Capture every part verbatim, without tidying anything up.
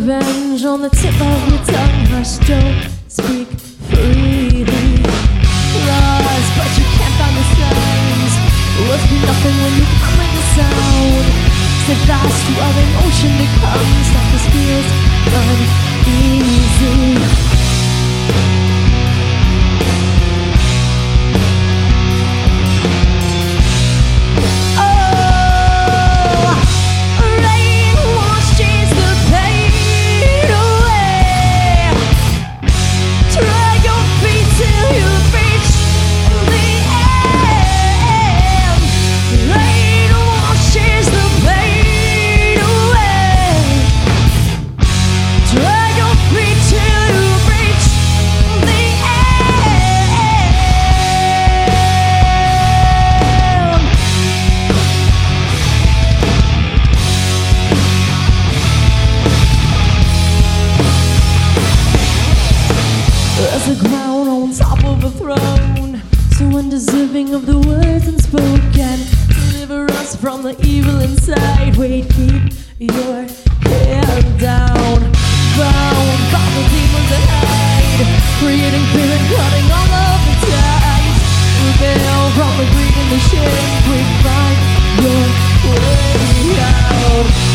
revenge on the tip of your tongue. Hush, don't speak freely. Lost, but you can't find the signs. Worth nothing when you come with the sound. Sit fast while the emotion becomes like this feels uneasy. There's a crown on top of a throne, so undeserving of the words unspoken. Deliver us from the evil inside. Wait, keep your head down. Bound by the demons that hide, creating fear and cutting all of the ties. Rebel from the greed and the shame. Quick, find your way out.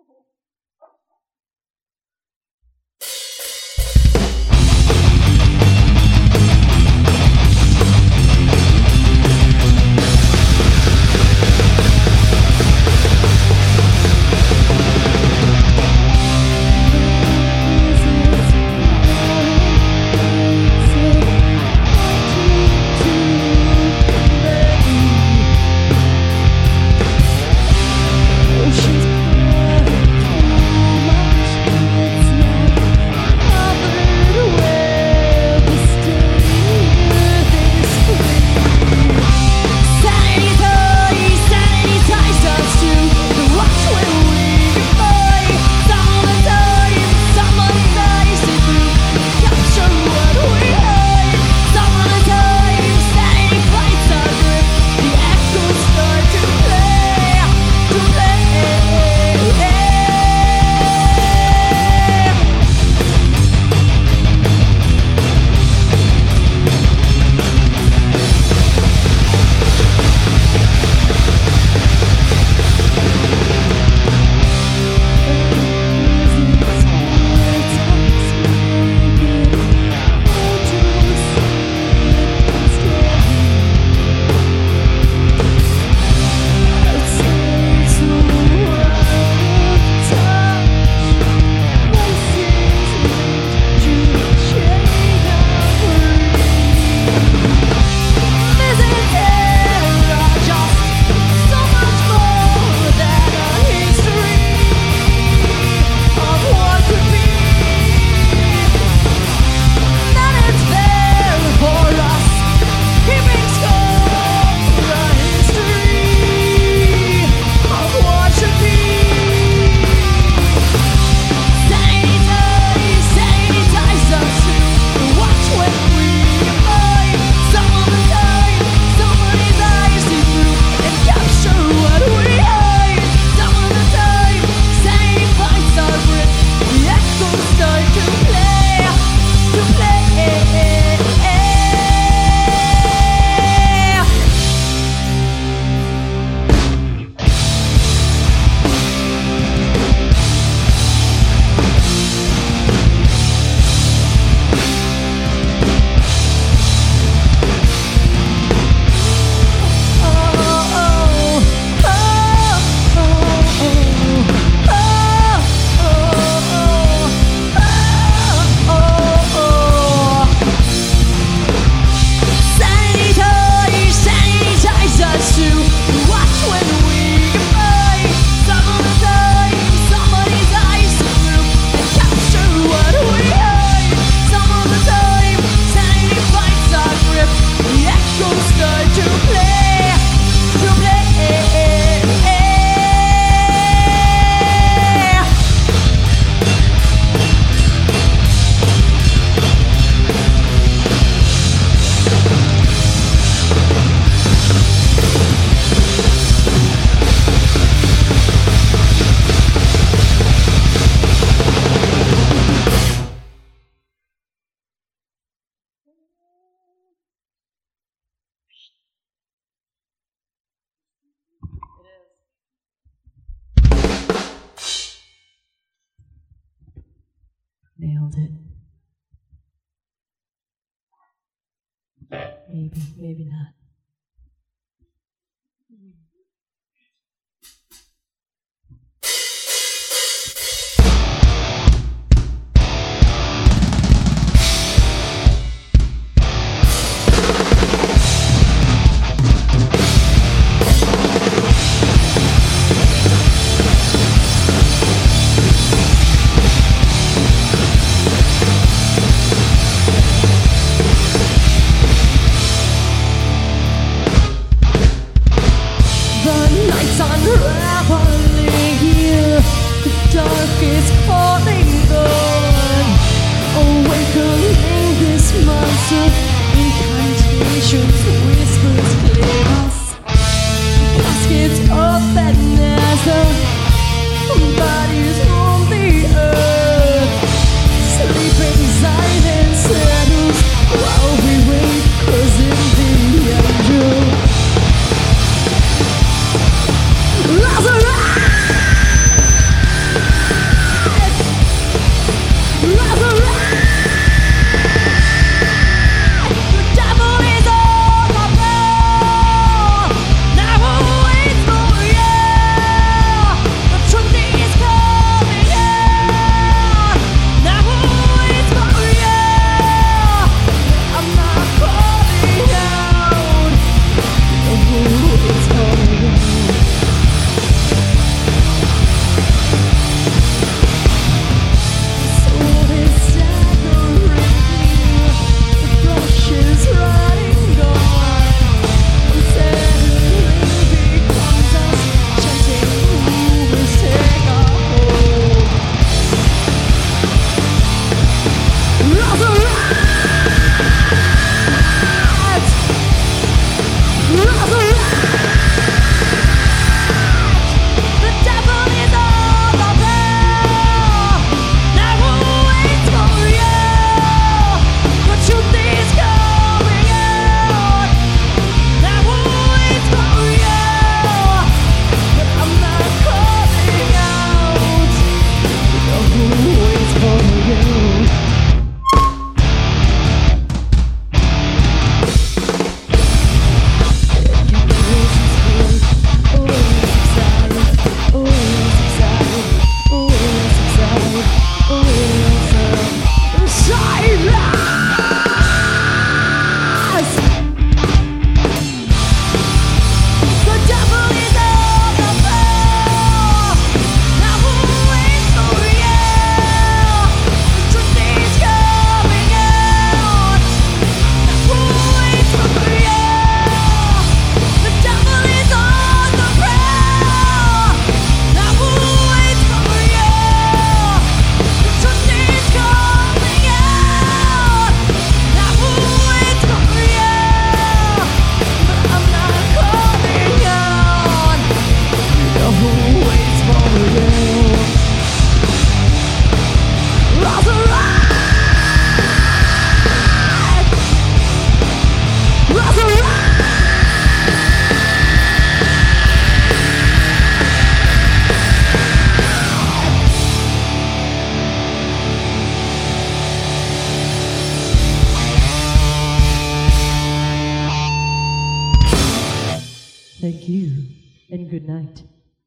Nailed it. Maybe, maybe not. good night.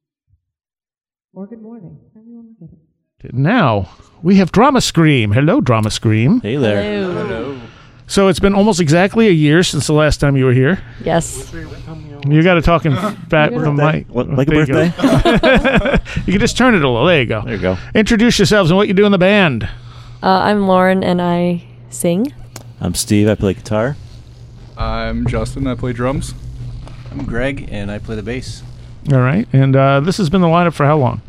Or good morning. Everyone look at it. Now, we have Drama Scream. Hello, Drama Scream. Hey there. Hello. Hello. So it's been almost exactly a year since the last time you were here. Yes. You got to talk in back with the mic. What, like a There you go. birthday? You can just turn it a little. There you go. There you go. Introduce yourselves and what you do in the band. Uh, I'm Lauren, and I sing. I'm Steve. I play guitar. I'm Justin. I play drums. I'm Greg, and I play the bass. All right. And uh, this has been the lineup for how long?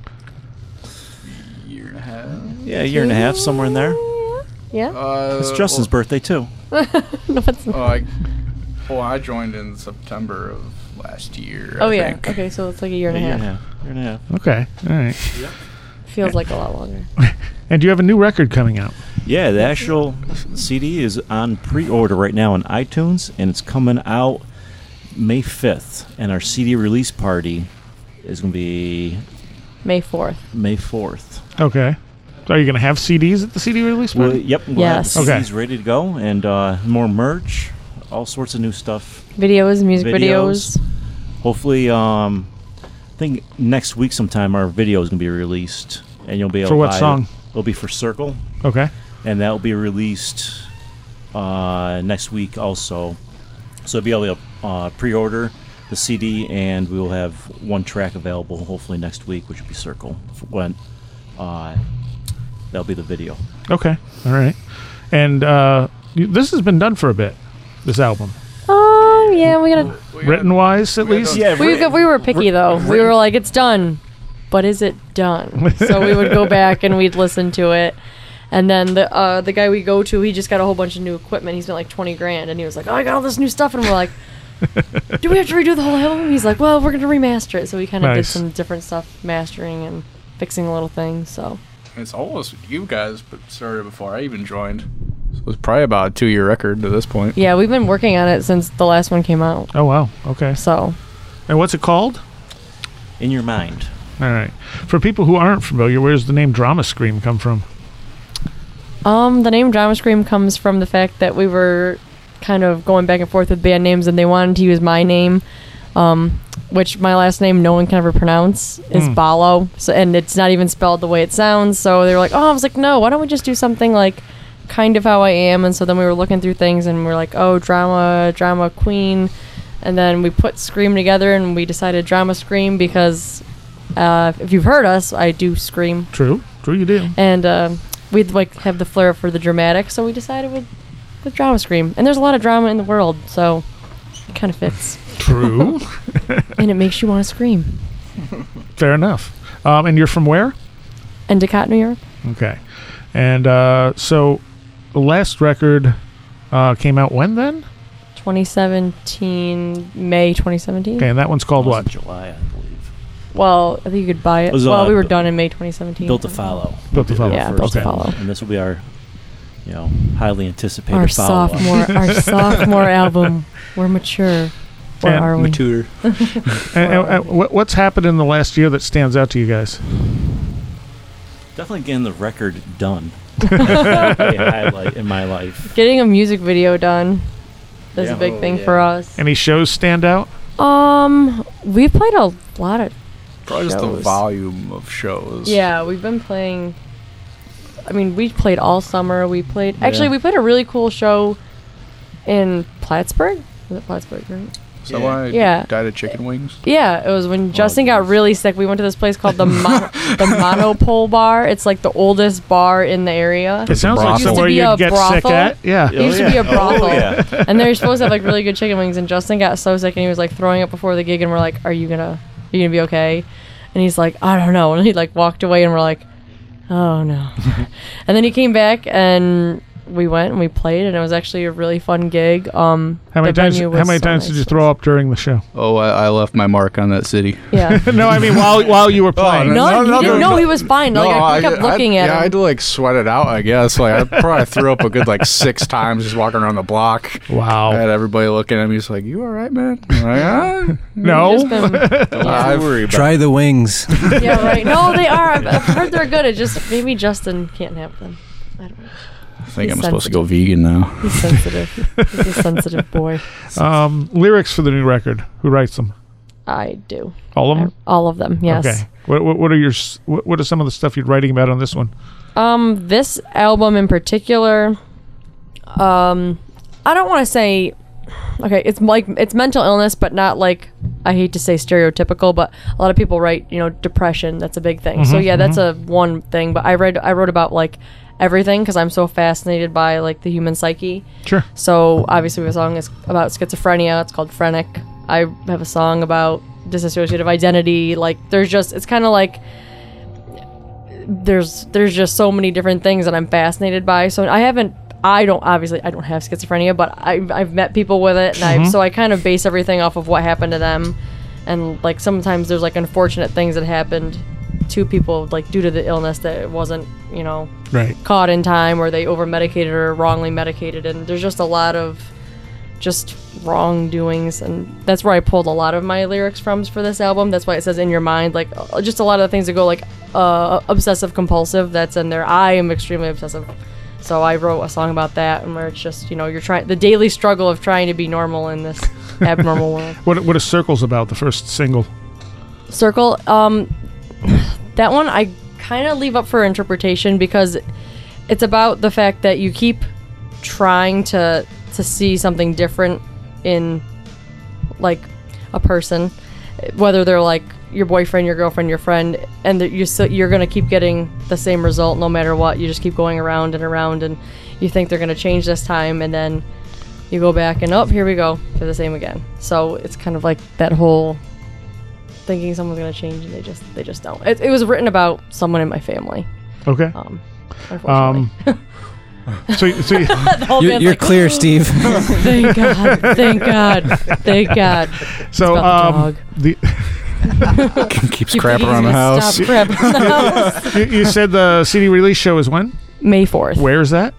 Year and a half. Yeah, a year and a half, somewhere in there. Yeah? Uh, It's Justin's birthday, too. No, it's Oh, not. I, well, I joined in September of last year. Oh, I yeah. think. Okay, so it's like a year and a Yeah, half. year and a half. Year and a half. Okay. All right. Feels like a lot longer. And you have a new record coming out. Yeah, the actual C D is on pre-order right now on iTunes, and it's coming out May fifth. And our C D release party is going to be May fourth. May fourth. Okay. So are you going to have C Ds at the C D release Well, party? yep. We'll Yes. have the Okay. C Ds ready to go, and uh, more merch, all sorts of new stuff. Videos, music Videos. videos. Hopefully, um, I think next week sometime our video is going to be released, and you'll be able For to what buy song? It. It'll be for Circle, Okay. and that will be released uh, next week also. So you'll be able to uh, pre-order the C D, and we will have one track available hopefully next week, which will be Circle. When uh, that'll be the video. Okay. All right. And uh, you- this has been done for a bit, this album. Oh, yeah, we gotta. We got- Written wise, at we least? got- We, got- we were picky, though. We were like, it's done. But is it done? So we would go back and we'd listen to it. And then the uh, the guy we go to, he just got a whole bunch of new equipment. He spent like twenty grand. And he was like, oh, I got all this new stuff. And we're like, do we have to redo the whole album? He's like, well, we're going to remaster it. So we kind of Nice. did some different stuff, mastering and fixing little things. So It's almost you guys, but started before I even joined. So it was probably about a two-year record to this point. yeah, we've been working on it since the last one came out. Oh, wow. Okay. So And what's it called? In your mind. All right. For people who aren't familiar, where does the name Drama Scream come from? Um, the name Drama Scream comes from the fact that we were kind of going back and forth with band names, and they wanted to use my name, um, which my last name no one can ever pronounce is Hmm. Balo, so and it's not even spelled the way it sounds. So they were like, "Oh," I was like, "No, why don't we just do something like kind of how I am?" And so then we were looking through things, and we are like, "Oh, drama, drama queen," and then we put Scream together, and we decided Drama Scream because uh, if you've heard us, I do scream. True. True, you do. And um, we'd like have the flair for the dramatic, so we decided with with Drama Scream. And there's a lot of drama in the world, so it kind of fits, True. and it makes you want to scream. Fair enough. Um, and you're from where? Endicott, New York. Okay. And uh, so the last record uh, came out when then? twenty seventeen, May twenty seventeen. Okay, and that one's called what? July, I believe. Well, I think you could buy it. It was, well, uh, we were bu- done in May twenty seventeen. Built to Follow. Built to Follow. Yeah, First Built to album. Follow. And this will be our, you know, highly anticipated Our follow-up. sophomore, our sophomore album. We're mature. Or And are we? Mature. And, and, and what, what's happened in the last year that stands out to you guys? Definitely getting the record done. A highlight in my life. Getting a music video done is Yeah. a big Oh, thing yeah. for us. Any shows stand out? Um, we played a lot of Probably just the shows. volume of shows. Yeah, we've been playing. I mean, we played all summer. We played. Yeah. Actually, we played a really cool show in Plattsburgh. Was it Plattsburgh, right? So Yeah. I Yeah. died of chicken wings. Yeah, it was when Justin got geez. really sick. We went to this place called the Mon- the Monopole Bar. It's like the oldest bar in the area. It sounds like brothel. somewhere Used to be you'd a get sick brothel. at. Yeah. It used to be a brothel. Oh, yeah. And they're supposed to have like really good chicken wings. And Justin got so sick, and he was like throwing up before the gig. And we're like, "Are you gonna, are you gonna be okay?" And he's like, "I don't know." And he like walked away, and we're like, "Oh no." And then he came back, and we went and we played, and it was actually a really fun gig. Um, How many the times? venue How was many so times did nice. you throw up during the show? Oh, I, I left my mark on that city. Yeah. No, I mean while while you were playing. No, No, he no, didn't. no, No, no. he was fine. Like I, kept I- looking I, at yeah, I him. had to like sweat it out, I guess. Like I probably threw up a good like six times just walking around the block. I Wow. had everybody looking at me. He's like, "You all right, man?" I'm like, ah. No. Just been- Don't I've- you worry about Try the wings. yeah, right. No, they are. I've, I've heard they're good. It just maybe Justin can't have them. I don't know. I think He's I'm supposed to go vegan now. He's sensitive. He's a sensitive boy. Um, lyrics for the new record. Who writes them? I do. All of them? All of them, yes. Okay. What, what, what are your s- what, what are some of the stuff you're writing about on this one? Um, this album in particular, um, I don't want to say, okay, it's like, it's mental illness, but not like, I hate to say stereotypical, but a lot of people write, you know, depression. That's a big thing. So yeah, that's a one thing, but I read, I wrote about like everything because I'm so fascinated by like the human psyche. Sure. So obviously we have a song is about schizophrenia. It's called Phrenic. I have a song about dissociative identity. Like there's just, it's kind of like, there's there's just so many different things that I'm fascinated by. So I haven't, I don't, obviously I don't have schizophrenia, but I've, I've met people with it, and I've, so I kind of base everything off of what happened to them. And like sometimes there's like unfortunate things that happened to people like due to the illness that it wasn't, you know, Right. caught in time, or they over medicated or wrongly medicated, and there's just a lot of just wrongdoings, and that's where I pulled a lot of my lyrics from for this album. That's why it says in your mind, like uh, just a lot of the things that go like uh, obsessive compulsive, that's in there. I am extremely obsessive, so I wrote a song about that, and where it's just, you know, you're trying the daily struggle of trying to be normal in this abnormal world. What what is Circles about, the first single? Circle, um, that one I kind of leave up for interpretation, because it's about the fact that you keep trying to to see something different in like a person, whether they're like your boyfriend, your girlfriend, your friend, and that you so you're gonna keep getting the same result no matter what. You just keep going around and around, and you think they're gonna change this time, and then you go back and oh, here we go, they're the same again. So it's kind of like that whole thinking someone's gonna change, and they just they just don't. It, it was written about someone in my family. Okay. Um, unfortunately. Um, so, so you, The whole You're, band's you're like, clear, Steve. Thank God, thank God, thank God. so about um, the the Keeps Keep crapping it around the easy, house. Stop crapping around the house. you, you said the C D release show is when? May fourth. Where's that?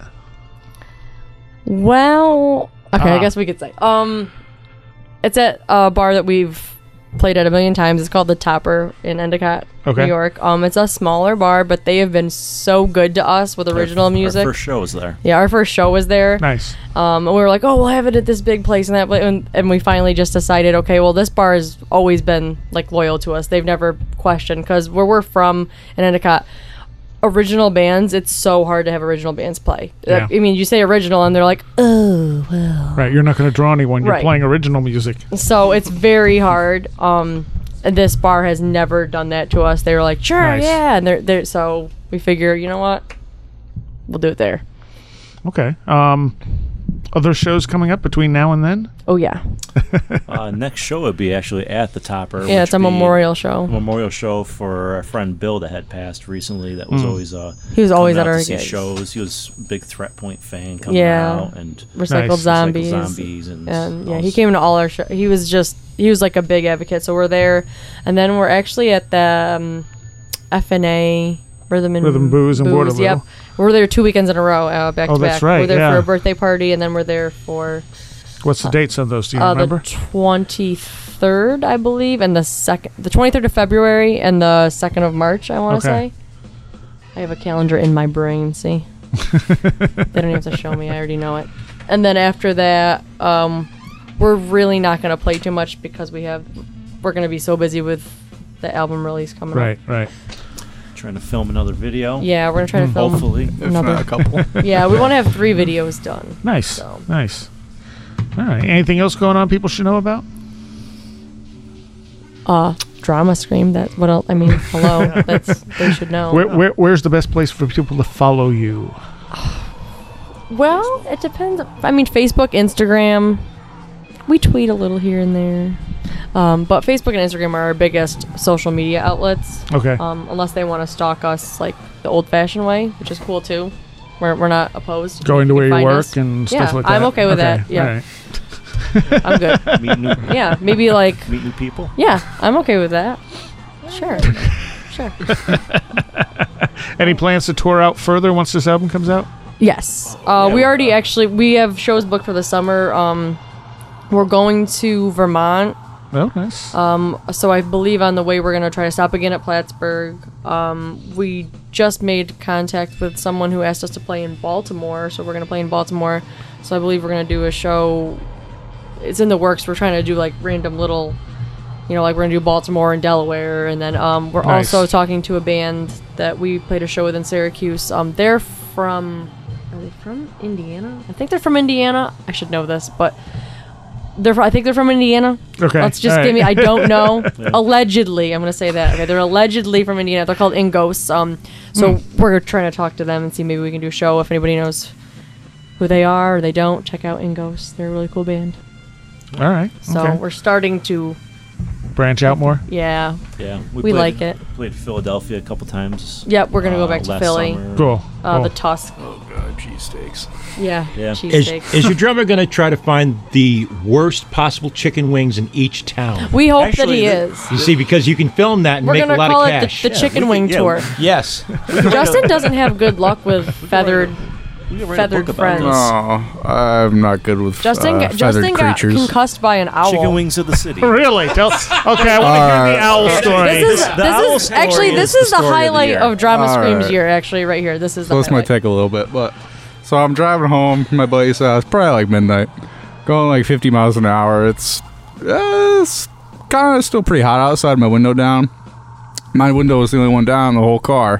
Well, okay, Ah. I guess we could say. Um, it's at a bar that we've played at a million times. It's called the Topper in Endicott, Okay. New York. Um, it's a smaller bar, but they have been so good to us with original Our- music. Our first show was there. Yeah, our first show was there. Nice. Um, and we were like, oh, we'll have it at this big place and that, pla- and, and we finally just decided, okay, well, this bar has always been like loyal to us. They've never questioned, because where we're from in Endicott, original bands, it's so hard to have original bands play. Yeah. Like, I mean, you say original, and they're like, oh, well. Right. You're not going to draw anyone. You're Right. playing original music. So it's very hard. Um, and this bar has never done that to us. They were like, sure, Nice. yeah, and they're they're so we figure, you know what, we'll do it there. Okay. Um, other shows coming up between now and then? Oh yeah, Uh, next show would be actually at the Topper. yeah, which it's a would be memorial show. a memorial show for our friend Bill that had passed recently. That was Mm. always uh, He was always coming at out our to see gigs. shows. He was a big Threat Point fan coming Yeah. out, and Recycled Nice. zombies. Recycled Zombies and And yeah, all he s- came to all our show. He was just he was like a big advocate. So we're there, and then we're actually at the um, F N A Rhythm and Rhythm Booze in Waterloo. Yep, we're there two weekends in a row, uh, back Oh, to back. that's right, We're there yeah. for a birthday party, and then we're there for What's the dates of those? Do you uh, remember? the twenty-third, I believe, and the second, the twenty-third of February, and the second of March. I want to Okay. say. I have a calendar in my brain. See, they don't even have to show me. I already know it. And then after that, um, we're really not going to play too much, because we have we're going to be so busy with the album release coming Right, up. right. trying to film another video. Yeah, we're going to try to film. Hopefully. If Another- not a couple. Yeah, we want to have three videos done. Nice. So. Nice. All right. Anything else going on people should know about? Uh, Drama Scream. That's what else? I mean, hello. That's they should know. Where, where, where's the best place for people to follow you? Well, it depends. I mean, Facebook, Instagram. We tweet a little here and there. Um, but Facebook and Instagram are our biggest social media outlets. Okay. Um, unless they want to stalk us like the old-fashioned way, which is cool too. We're, we're not opposed. Going to You where can you find work us. and Yeah, stuff like that. I'm okay with that, yeah. all right. I'm good. Meet new, Yeah, maybe like. meet new people. Yeah, I'm okay with that. Sure. Sure. Any plans to tour out further once this album comes out? Yes. Uh, we already actually we have shows booked for the summer. Um, we're going to Vermont. Oh, nice. Um, so I believe on the way we're gonna try to stop again at Plattsburgh. Um, we just made contact with someone who asked us to play in Baltimore, so we're gonna play in Baltimore. So I believe we're gonna do a show. It's in the works. We're trying to do like random little You know, like we're gonna do Baltimore and Delaware, and then um, we're Nice. also talking to a band that we played a show with in Syracuse. Um, they're from, are they from Indiana? I think they're from Indiana. I should know this, but they're. fr- I think they're from Indiana. Okay. Let's just all give me. right. I don't know. Allegedly, I'm gonna say that. Okay, they're allegedly from Indiana. They're called In Ghosts. Um, so Hmm. we're trying to talk to them and see maybe we can do a show. If anybody knows who they are or they don't, check out In Ghosts. They're a really cool band. All right. So okay. we're starting to. Branch out more. Yeah. Yeah, We played, like it. Played Philadelphia a couple times. Yep, we're gonna go uh, back to last Philly. summer. Cool. Uh, cool. The Tusk. Oh god, cheesesteaks. Yeah. Yeah. Is, Cheesesteaks. is your drummer going to try to find the worst possible chicken wings in each town? We hope Actually, that he the- is. You see, because you can film that and We're make gonna a lot call of it the, cash. the chicken wing yeah, tour. Yes. Justin doesn't have good luck with feathered We can write a feathered book about friends. this. No, I'm not good with Justin, uh, got, feathered Justin got creatures. concussed by an owl. Chicken wings of the city. Really? Tell, okay, I want to hear the owl story. This is The this owl is story actually this is is the the story of the highlight year. of Drama All Scream's right. year. Actually, right here. This is the So this might highlight. take a little bit, but so I'm driving home from my buddy's house, probably like midnight, going like fifty miles an hour. It's uh, it's kind of still pretty hot outside. My window down. My window was the only one down in the whole car,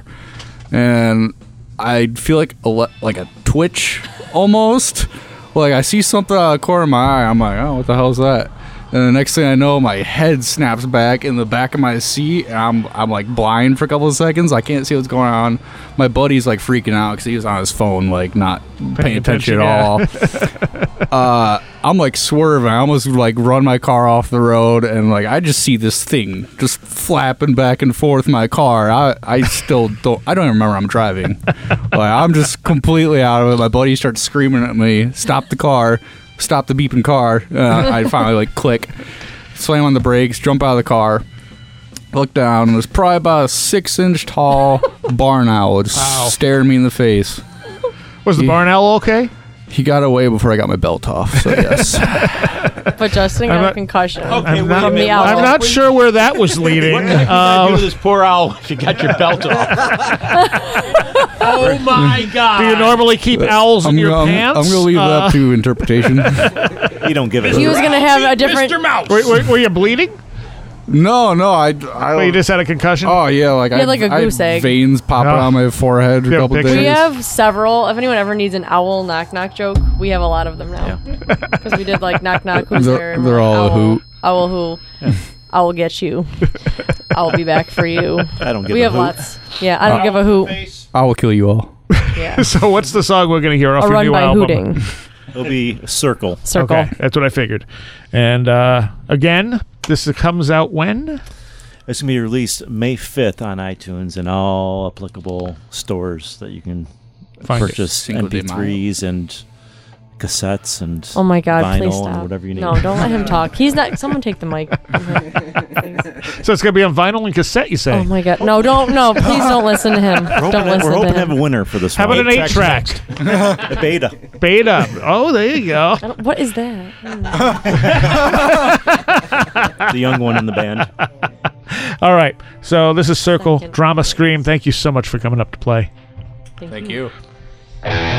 and I feel like a le- like a twitch almost. Like I see something out of the corner of my eye. I'm like, oh, what the hell is that? And the next thing I know, my head snaps back in the back of my seat, and I'm I'm like blind for a couple of seconds. I can't see what's going on. My buddy's like freaking out because he was on his phone, like not paying attention, attention, at all. uh, I'm like swerving. I almost like run my car off the road, and like I just see this thing just flapping back and forth in my car. I I still don't. I don't even remember I'm driving. Like I'm just completely out of it. My buddy starts screaming at me, "Stop the car!" Stop the beeping car. Uh, I finally like click, slam on the brakes, jump out of the car, look down, and there's probably about a six inch tall barn owl just Wow. staring me in the face. Was the He- barn owl okay? He got away before I got my belt off, so yes. But Justin I'm got a not- concussion Okay, I'm wait a from minute. the owl. I'm not sure where that was leading. What the heck you gonna do Um, with this poor owl if you got your belt off? Oh my God! do you normally keep owls in I'm, your gonna- I'm, pants? I'm gonna leave Uh, that up to interpretation. You don't give it. He was gonna have a different. Mister Mouse. Were, were, were you bleeding? no, no, I, I Oh, you just had a concussion? Oh yeah, like I had, like, a I had goose egg. veins popping Oh. on my forehead a Yeah, couple pictures. days. We have several. If anyone ever needs an owl knock knock joke, we have a lot of them now. Because we did like knock knock, who's They're- there? and they're we're like, all a owl, hoot. Owl who? I will get you. I'll be back for you. I don't give We a have hoot. lots. Yeah, I don't give a hoot. I will kill you all. Yeah. So what's the song we're going to hear off A your run new by album? hooting. It'll be a circle. Circle. Okay, that's what I figured. And uh, again, this comes out when? It's gonna be released May fifth on iTunes and all applicable stores that you can Find it. purchase Cinco M P de threes and cassettes and Oh my God! vinyl Please and stop. whatever you need. No, don't let him talk. He's not. Someone take the mic. So it's going to be on vinyl and cassette, you say? Oh my God! No, don't. No, please don't listen to him. We're hoping, Don't we're listen hoping to to have him. a winner for this How one. about an eight track? A beta. Beta. Oh, there you go. I don't- What is that? The young one in the band. All right. So this is Circle Second. Drama Scream. Thank you so much for coming up to play. Thank Thank you. you.